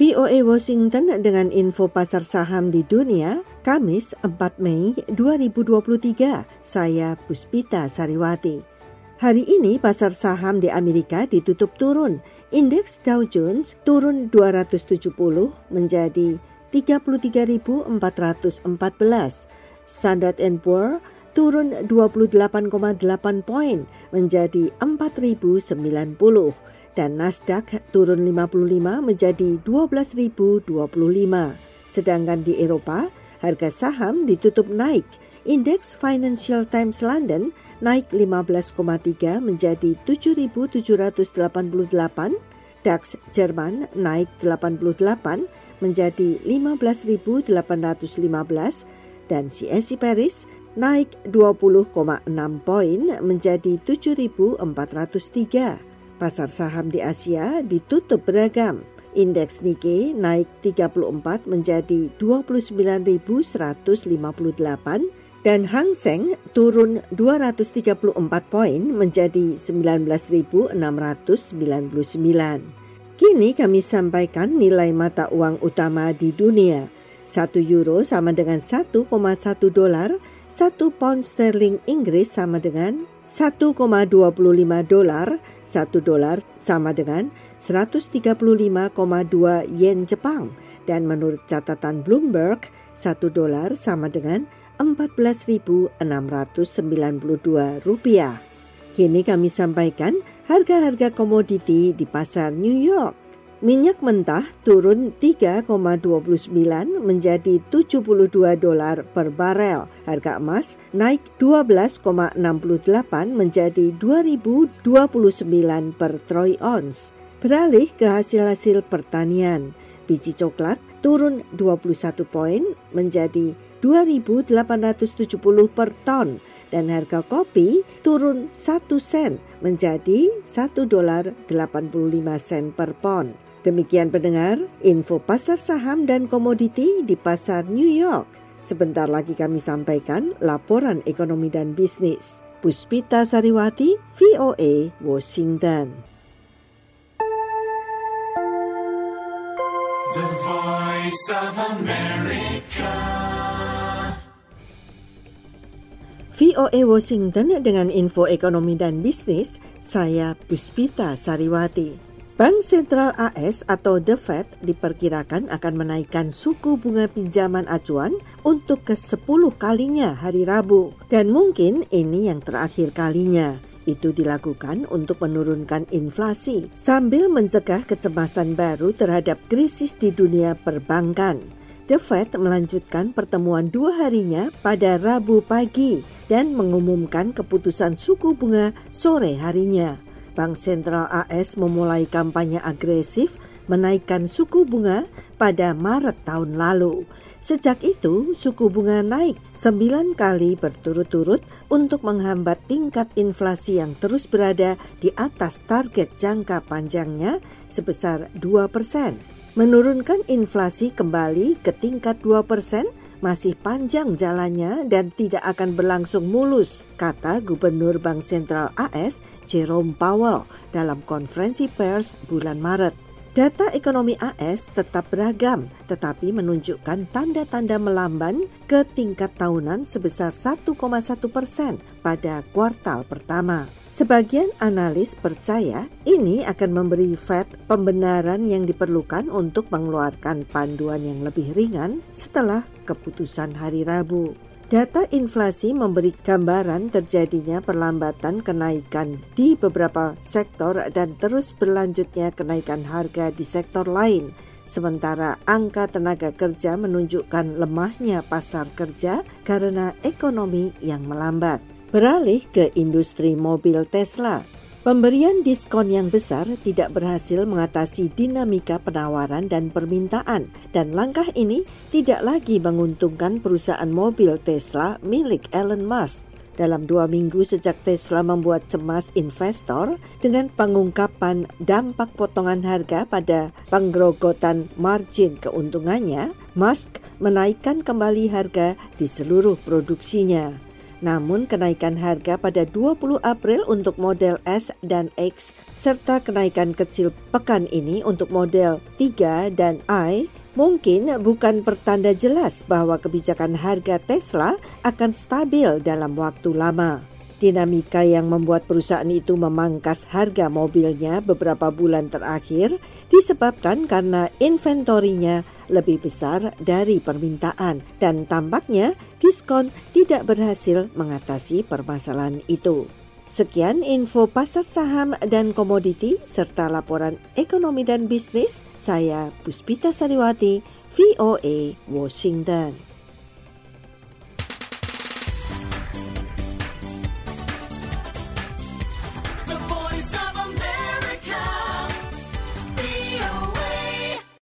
VOA Washington dengan info pasar saham di dunia, Kamis 4 Mei 2023. Saya Puspita Sariwati. Hari ini pasar saham di Amerika ditutup turun. Indeks Dow Jones turun 270 menjadi 33.414. Standard & Poor turun 28,8 poin menjadi 4.090. Dan Nasdaq turun 55 menjadi 12.025. Sedangkan di Eropa, harga saham ditutup naik. Indeks Financial Times London naik 15,3 menjadi 7.788. DAX Jerman naik 88 menjadi 15.815. Dan CAC Paris naik 20,6 poin menjadi 7.403. Pasar saham di Asia ditutup beragam. Indeks Nikkei naik 34 menjadi 29.158 dan Hang Seng turun 234 poin menjadi 19.699. Kini kami sampaikan nilai mata uang utama di dunia. 1 euro sama dengan 1,1 dolar, 1 pound sterling Inggris sama dengan 1,25 dolar, 1 dolar sama dengan 135,2 yen Jepang, dan menurut catatan Bloomberg, 1 dolar sama dengan 14.692 rupiah. Kini kami sampaikan harga-harga komoditi di pasar New York. Minyak mentah turun 3,29 menjadi 72 dolar per barel. Harga emas naik 12,68 menjadi 2.029 per troy ounce. Beralih ke hasil-hasil pertanian. Biji coklat turun 21 poin menjadi 2.870 per ton dan harga kopi turun 1 sen menjadi 1 dolar 85 sen per pon. Demikian pendengar, info pasar saham dan komoditi di pasar New York. Sebentar lagi kami sampaikan laporan ekonomi dan bisnis. Puspita Sariwati, VOA, Washington. The Voice of America. VOA Washington dengan info ekonomi dan bisnis, saya Puspita Sariwati. Bank Sentral AS atau The Fed diperkirakan akan menaikkan suku bunga pinjaman acuan untuk ke-10 kalinya hari Rabu. Dan mungkin ini yang terakhir kalinya. Itu dilakukan untuk menurunkan inflasi sambil mencegah kecemasan baru terhadap krisis di dunia perbankan. The Fed melanjutkan pertemuan 2 harinya pada Rabu pagi dan mengumumkan keputusan suku bunga sore harinya. Bank Sentral AS memulai kampanye agresif menaikkan suku bunga pada Maret tahun lalu. Sejak itu, suku bunga naik 9 kali berturut-turut untuk menghambat tingkat inflasi yang terus berada di atas target jangka panjangnya sebesar 2%. Menurunkan inflasi kembali ke tingkat 2% masih panjang jalannya dan tidak akan berlangsung mulus, kata Gubernur Bank Sentral AS Jerome Powell dalam konferensi pers bulan Maret. Data ekonomi AS tetap beragam, tetapi menunjukkan tanda-tanda melamban ke tingkat tahunan sebesar 1,1% pada kuartal pertama. Sebagian analis percaya ini akan memberi Fed pembenaran yang diperlukan untuk mengeluarkan panduan yang lebih ringan setelah keputusan hari Rabu. Data inflasi memberi gambaran terjadinya perlambatan kenaikan di beberapa sektor dan terus berlanjutnya kenaikan harga di sektor lain. Sementara angka tenaga kerja menunjukkan lemahnya pasar kerja karena ekonomi yang melambat. Beralih ke industri mobil Tesla. Pemberian diskon yang besar tidak berhasil mengatasi dinamika penawaran dan permintaan, dan langkah ini tidak lagi menguntungkan perusahaan mobil Tesla milik Elon Musk. Dalam 2 minggu sejak Tesla membuat cemas investor dengan pengungkapan dampak potongan harga pada penggerogotan margin keuntungannya, Musk menaikkan kembali harga di seluruh produksinya. Namun kenaikan harga pada 20 April untuk model S dan X serta kenaikan kecil pekan ini untuk model 3 dan I mungkin bukan pertanda jelas bahwa kebijakan harga Tesla akan stabil dalam waktu lama. Dinamika yang membuat perusahaan itu memangkas harga mobilnya beberapa bulan terakhir disebabkan karena inventorinya lebih besar dari permintaan dan tampaknya diskon tidak berhasil mengatasi permasalahan itu. Sekian info pasar saham dan komoditi serta laporan ekonomi dan bisnis. Saya Puspita Sariwati, VOA Washington.